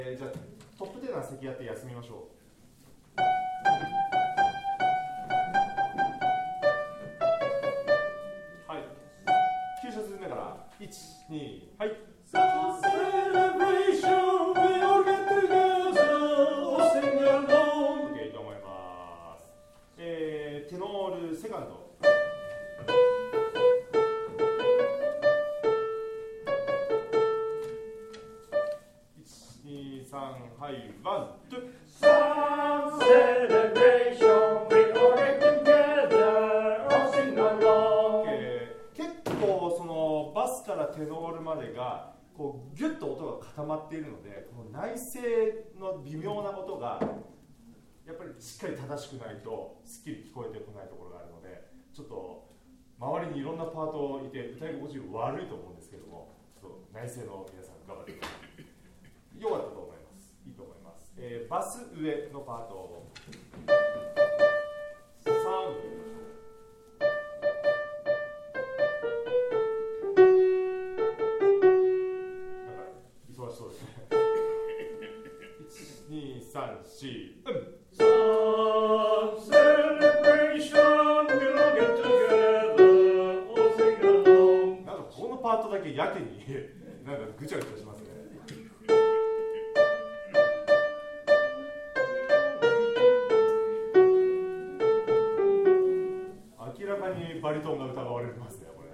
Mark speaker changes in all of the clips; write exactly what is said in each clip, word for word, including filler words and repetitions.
Speaker 1: えー、じゃあトップテナー席やって休みましょう。はい、きゅう社続きながらいち、に、はい。テノールセカンド。いち、に、さん、はい、ワン、ツー。結構そのバスからテノールまでがこうギュッと音が固まっているので、この内声の微妙なことがやっぱりしっかり正しくないとすっきり聞こえてこないところがあるので、ちょっと周りにいろんなパートいて歌い心地悪いと思うんですけども、ちょっと内声の皆さん頑張ってください。よかったと思います。いいと思います。えー、バス上のパートさん。そうですね。いち、に、さん、し、うん。なんかこのパートだけやけになんかぐちゃぐちゃしますね。明らかにバリトンが疑われてますね、これ。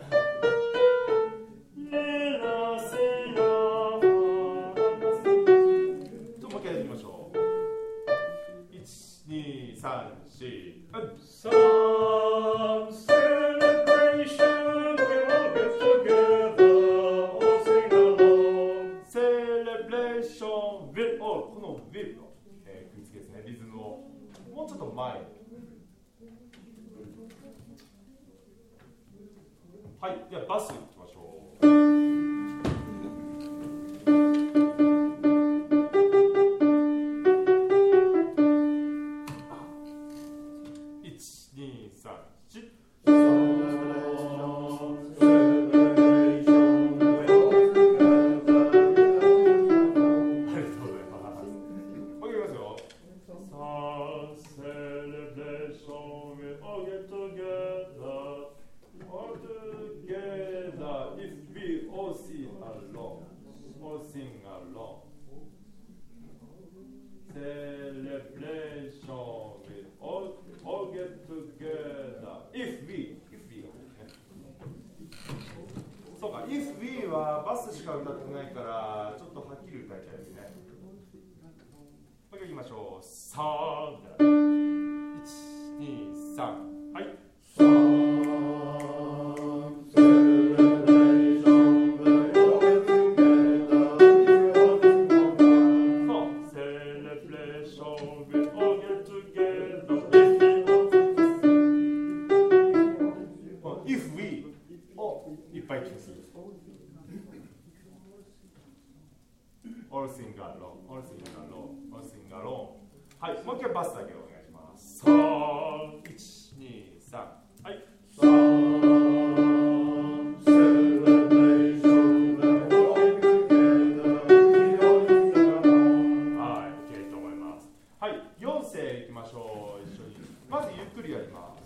Speaker 1: さん、し、うん。Some celebration we'll all get together, all sing along. Celebration will all この will の、えー、食いつけですね、リズムをもうちょっと前に。はい、ではバスいきましょう。そうか、If We はバスしか歌ってないからちょっとはっきり歌いたいですね。もう一回いきましょう。さあ、いち、に、さん、はい。All sing along, all sing along, all sing along。はい、もう一回バスだけお願いします。さあ、いち、に、さん、はい。はい、OK と思います。はい、よん声いきましょう。一緒に。まずゆっくりやります。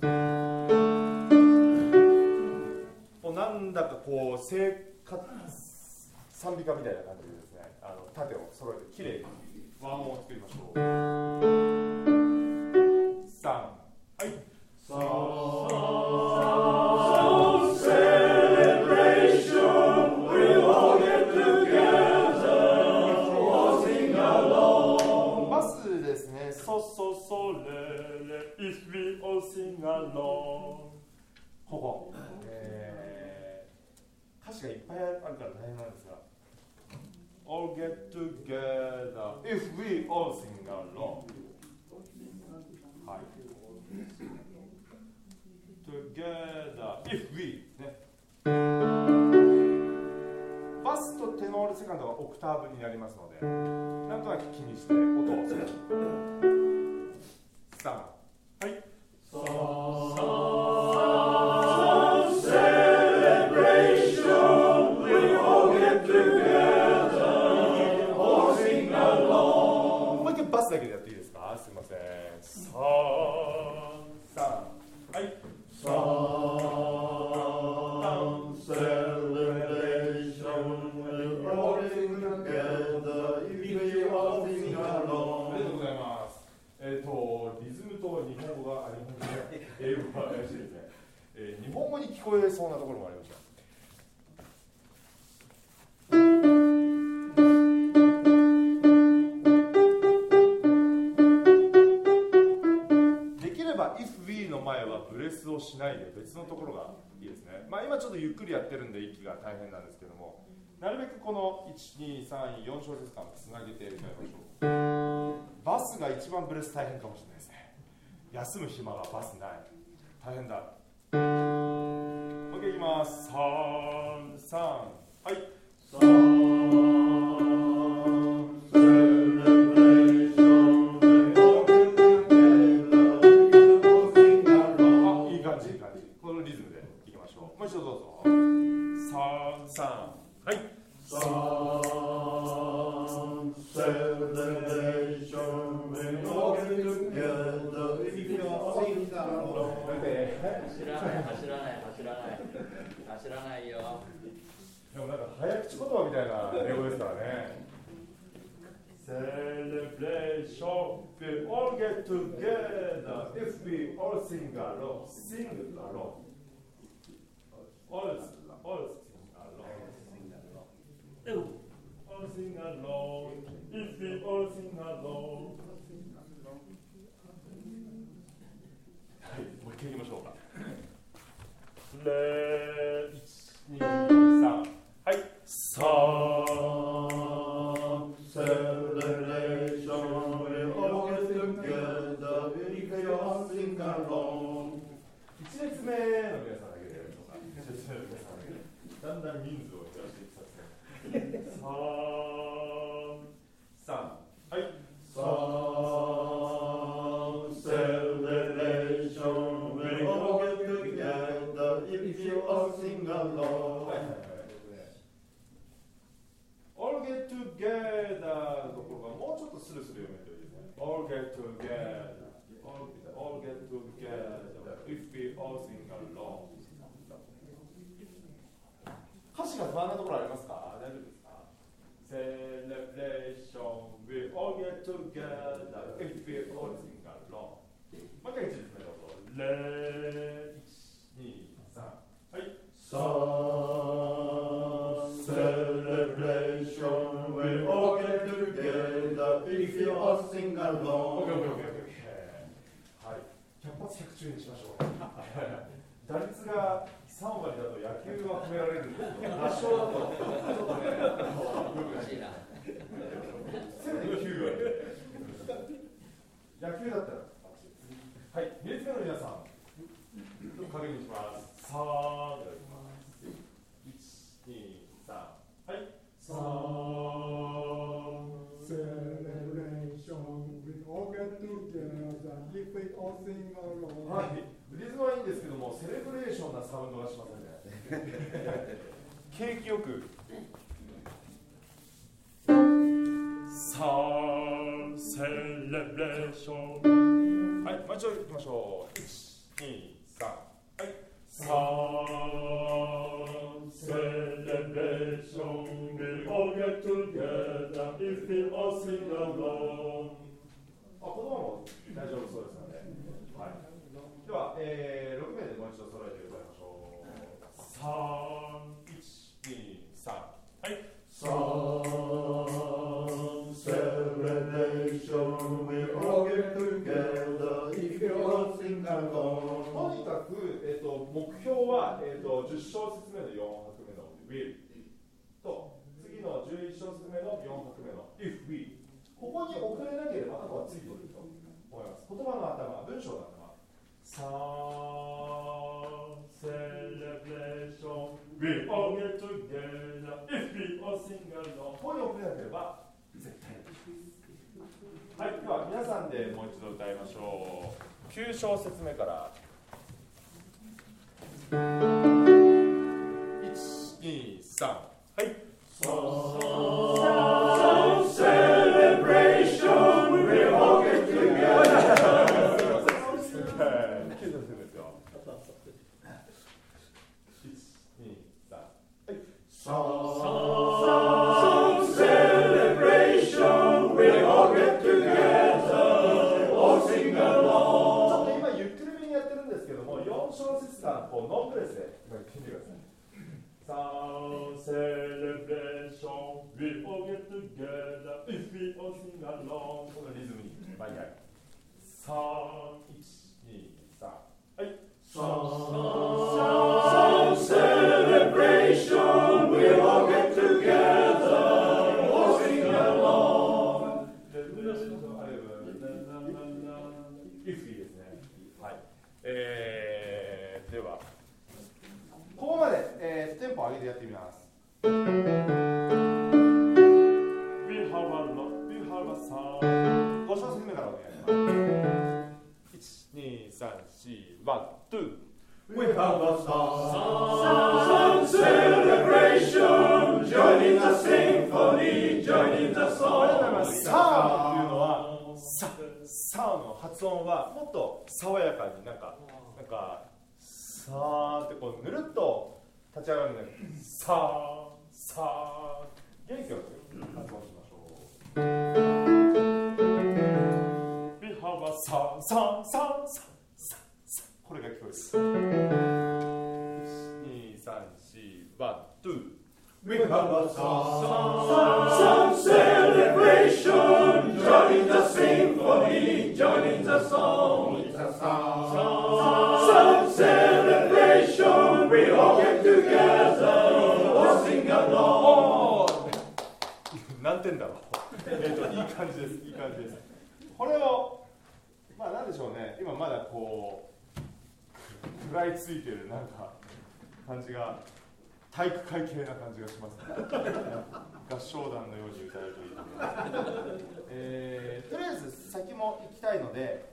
Speaker 1: もうなんだかこう生活賛美歌みたいな感じですね。あの縦を揃えてきれいに和音を作りましょう。さん、はい。さあ、バスですね。ソソソレレ If we all sing along。ここ、えー、歌詞がいっぱいあるから大変なんですが。All get together if we all sing along。はい。Together if we ね。バスとテノールセカンドがオクターブになりますので、なんとなく気にして音をつける。さん、はい。Celebration we all get together, all sing along. スだけでやっていいですか？すいません。さん、さん、はい。さん、セレブレーション、all together, if you all sing along。ありがとうございます。えっと、リズムと日本語が、日本語で、英語が怪しいですね。えー、日本語に聞こえそうなところもありました。if we の前はブレスをしないで別のところがいいですね。まあ、今ちょっとゆっくりやってるんで息が大変なんですけども、なるべくこのいち、に、さん、よん小節間つなげて歌いましょう。バスが一番ブレス大変かもしれないですね。休む暇がバスない。大変だ。OK いきます。さん、さん、はい。さんもう一度どうぞ。さん、さん、はい。さん、セレブレーション、
Speaker 2: 走らない、走らない、走らない、走らないよ。
Speaker 1: でもなんか早口言葉みたいな英語ですからね。Celebration, we all get together if we all sing along, sing along. All, all sing along. All sing along. If we all sing along. はい、もう一回言いましょうか。レイチ、ニ、サン。はい。サン、セレブレーション、we all get together if we all sing along. 一列目の皆さん。だんだん人数を減らしていく作戦。さん、さん、はい。さん、セレブレーション、we all get together if you all sing along。はいはいはい。all get together のところがもうちょっとスルスル読めるといいですね。all get together, all get together if we all sing along。歌詞が不安なところありますか？大丈夫ですか？ Celebration, we all get together if we all sing along。 もう一回一列目どうぞ。レイチ、ニ、サン。はい。さん、Celebration, we all get together if we all sing along。 はい。百発百中にしましょう。打率がさん割だと野球は褒められるんですけど、合唱だとちょっとね、難しいな。せめてきゅう割。野球だったら、はい、に列目の皆さん、確認します。さあ、いただきます。いち、に、さん、はい。さあ、セレブレーション、we all get together, if we all sing along。はい。リズムはいいんですけども、セレブレーションなサウンドがしますね。景気よく。さあ、セレブレーション。はい、もう一度いきましょう。いち、に、さん。はい。さあ、セレブレーション。We all get together if we all sing along。あ、言葉も大丈夫そうですので。はい。では、えー、ろく名でもう一度揃えて歌いましょう。さん、いち、に、さん。はい。さん、セレブレーション、we all get together if you all sing along。とにかく、えーと、目標は、えーと、じゅっ小節目のよん拍目の will と、次のじゅういち小節目のよん拍目の if we。ここに遅れなければ、あとはついてくると思います。言葉の頭、文章の頭。さあ、セレブレーション、we all get together if we all sing along。ここに遅れなければ絶対に。はい、では皆さんでもう一度歌いましょう。きゅう小節目から。いち、に、さん。はい。さあ、セレブレーション、we all の小節間こうノンブレスで今聞いてください。Some celebration, we all get together, if we all sing along このリズムに毎回さん、いち、に、さんはい Some celebration, we all get together, all sing along if we ですね。はい、えー、ではここまで、えー、テンポ上げてやってみます。We have a lot, we have a song。ご小節目からお願いします。いち、に、さん、よん、ワン、ツー。We have a song, some celebration, join in the symphony, join in the song。サーっていうのは、サ、サーの発音はもっと爽やかになんか、なんか。さーってこうぬるっと立ち上がるので、さーさー元気よく発音しましょう。We have a さーさーさーさーさーこれが聞こえる。いち、に、さん、よん、ワン、ツー。We have a song, some celebration, join in the symphony, join in the song. It's a song, some celebration, we all get together, all sing along. 何点だろう。えっといい感じです。いい感じです。これをまあなんでしょうね。今まだこう食らいついてるなんか感じが。体育会系な感じがしますね。合唱団のように歌えるといいと思います。えー、とりあえず先も行きたいので、